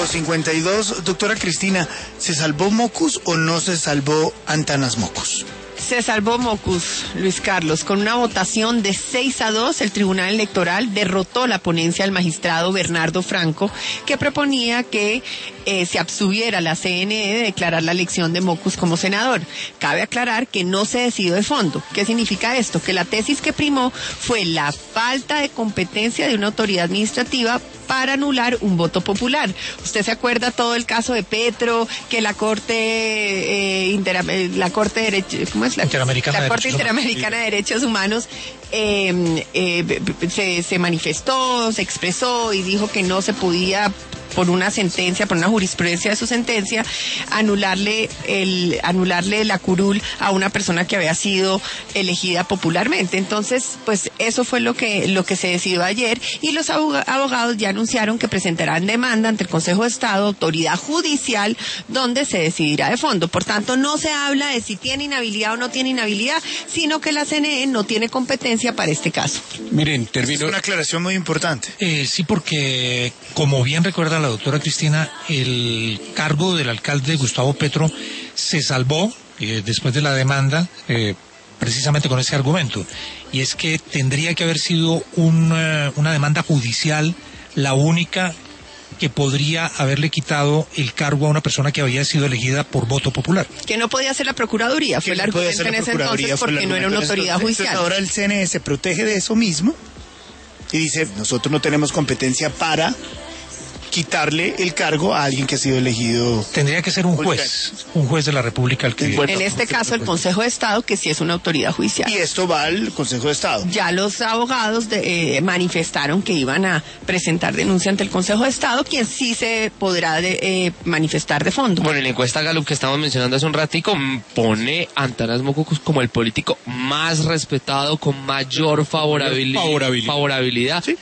1:52. Doctora Cristina, ¿se salvó Mockus o no se salvó Antanas Mockus? Se salvó Mockus, Luis Carlos. Con una votación de 6-2, el Tribunal Electoral derrotó la ponencia del magistrado Bernardo Franco, que proponía que se abstuviera la CNE de declarar la elección de Mockus como senador. Cabe aclarar que no se decidió de fondo. ¿Qué significa esto? Que la tesis que primó fue la falta de competencia de una autoridad administrativa para anular un voto popular. Usted se acuerda todo el caso de Petro, que la Corte Interamericana de Derechos Humanos se manifestó, se expresó y dijo que no se podía, por una sentencia, por una jurisprudencia de su sentencia, anularle la curul a una persona que había sido elegida popularmente. Entonces, pues eso fue lo que se decidió ayer, y los abogados ya anunciaron que presentarán demanda ante el Consejo de Estado, autoridad judicial, donde se decidirá de fondo. Por tanto, no se habla de si tiene inhabilidad o no tiene inhabilidad, sino que la CNE no tiene competencia para este caso. Miren, termino. Es una aclaración muy importante. Sí, porque como bien recuerda la doctora Cristina, el cargo del alcalde Gustavo Petro se salvó después de la demanda, precisamente con ese argumento, y es que tendría que haber sido una demanda judicial la única que podría haberle quitado el cargo a una persona que había sido elegida por voto popular. Que no podía ser la Procuraduría, fue el argumento en ese entonces, porque no era una autoridad judicial. Entonces ahora el CNE se protege de eso mismo y dice, nosotros no tenemos competencia para quitarle el cargo a alguien que ha sido elegido. Tendría que ser un juez de la República el que... En este caso el Consejo de Estado, que sí es una autoridad judicial. Y esto va al Consejo de Estado. Ya los abogados manifestaron que iban a presentar denuncia ante el Consejo de Estado, quien sí se podrá manifestar de fondo. Bueno, en la encuesta Gallup que estamos mencionando hace un ratico, pone a Antanas Mockus como el político más respetado, con mayor favorabilidad. ¿Sí?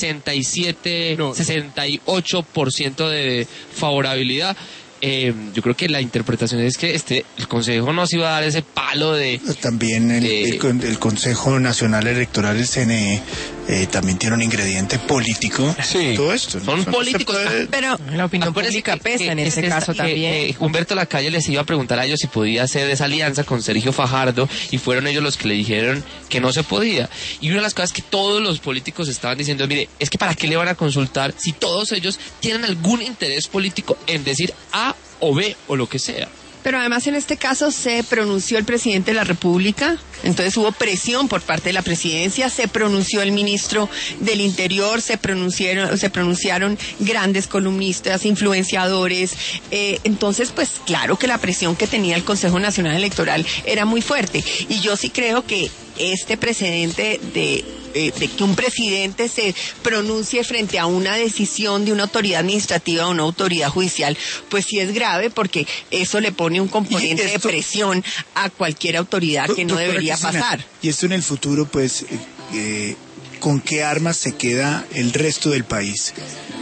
68% de favorabilidad. Yo creo que la interpretación es que el Consejo nos iba a dar ese palo de... También el Consejo Nacional Electoral, el CNE, también tiene un ingrediente político. Sí. Todo esto. Son políticos. Pero la opinión pública pesa en ese caso también. Humberto Lacalle les iba a preguntar a ellos si podía hacer esa alianza con Sergio Fajardo, y fueron ellos los que le dijeron que no se podía. Y una de las cosas que todos los políticos estaban diciendo, mire, es que ¿para qué le van a consultar si todos ellos tienen algún interés político en decir A o B o lo que sea? Pero además en este caso se pronunció el presidente de la República, entonces hubo presión por parte de la presidencia, se pronunció el ministro del Interior, se pronunciaron grandes columnistas, influenciadores, entonces pues claro que la presión que tenía el Consejo Nacional Electoral era muy fuerte, y yo sí creo que este precedente de que un presidente se pronuncie frente a una decisión de una autoridad administrativa o una autoridad judicial, pues sí es grave, porque eso le pone un componente de presión a cualquier autoridad que no debería pasar. Y esto en el futuro, pues, ¿con qué armas se queda el resto del país?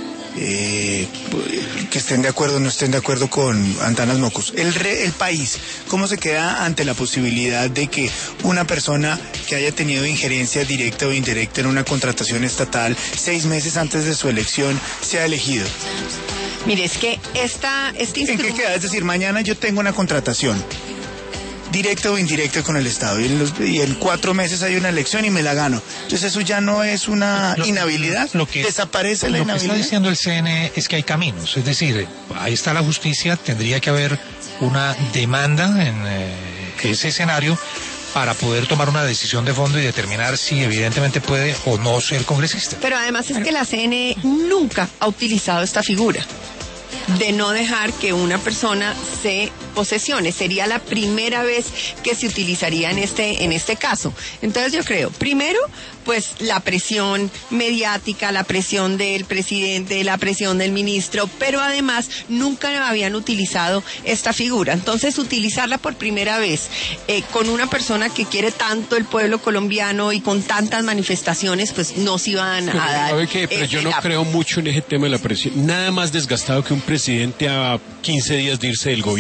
Que estén de acuerdo o no estén de acuerdo con Antanas Mockus. El país, ¿cómo se queda ante la posibilidad de que una persona que haya tenido injerencia directa o indirecta en una contratación estatal 6 meses antes de su elección sea elegido? Mire, es que ¿En qué queda? Es decir, mañana yo tengo una contratación directa o indirecta con el Estado, y en 4 meses hay una elección y me la gano. Entonces eso ya no es una inhabilidad, desaparece la inhabilidad. Lo que está diciendo el CNE es que hay caminos, es decir, ahí está la justicia, tendría que haber una demanda en ese escenario para poder tomar una decisión de fondo y determinar si evidentemente puede o no ser congresista. Pero además es que la CNE nunca ha utilizado esta figura de no dejar que una persona se posesione. Sería la primera vez que se utilizaría en este caso. Entonces yo creo, primero, pues la presión mediática, la presión del presidente, la presión del ministro, pero además nunca habían utilizado esta figura. Entonces utilizarla por primera vez con una persona que quiere tanto el pueblo colombiano y con tantas manifestaciones, pues no se iban a dar. ¿Sabe qué? Pero yo no creo mucho en ese tema de la presión. Nada más desgastado que un presidente a 15 días de irse del gobierno,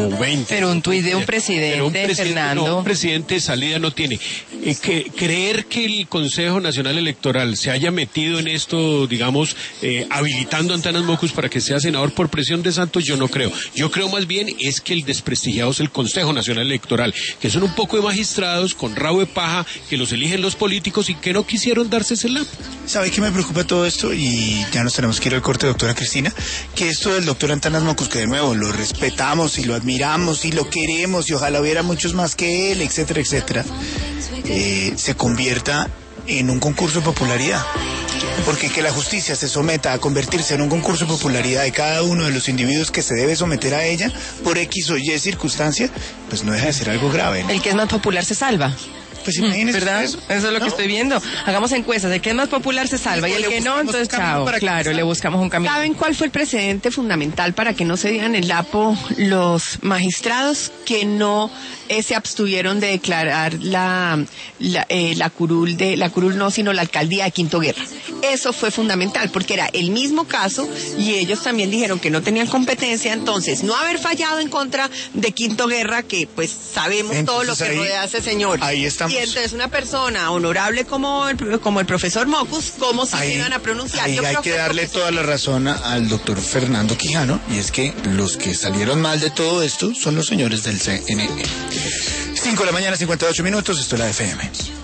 como 20. Pero un tuit de un Pero presidente, Fernando. No, un presidente de salida no tiene. Creer que el Consejo Nacional Electoral se haya metido en esto, digamos, habilitando a Antanas Mocus para que sea senador por presión de Santos, yo no creo. Yo creo más bien es que el desprestigiado es el Consejo Nacional Electoral, que son un poco de magistrados con rabo de paja, que los eligen los políticos y que no quisieron darse ese lapo. ¿Sabe qué me preocupa todo esto? Y ya nos tenemos que ir al corte, doctora Cristina, que esto del doctor Antanas Mocus, que de nuevo lo respetamos y lo admiramos y lo queremos y ojalá hubiera muchos más que él, etcétera, etcétera, se convierta en un concurso de popularidad. Porque que la justicia se someta a convertirse en un concurso de popularidad de cada uno de los individuos que se debe someter a ella por X o Y circunstancia, pues no deja de ser algo grave, ¿no? El que es más popular se salva. Pues imagínese ¿Verdad? eso. Eso es lo que estoy viendo. Hagamos encuestas. El que es más popular se salva y el que no, entonces chao. Claro, le buscamos un camino. ¿Saben cuál fue el precedente fundamental para que no se dieran el lapo los magistrados que no se abstuvieron de declarar la curul no, sino la alcaldía de Quinto Guerra? Eso fue fundamental porque era el mismo caso y ellos también dijeron que no tenían competencia, entonces no haber fallado en contra de Quinto Guerra, que pues sabemos entonces, todo lo que rodea a ese señor. Ahí estamos. Y entonces una persona honorable como el profesor Mocus, ¿cómo se iban a pronunciar? Ahí hay que darle toda la razón al doctor Fernando Quijano, y es que los que salieron mal de todo esto son los señores del CNN. 5 de la mañana, 58 minutos, esto es la FM.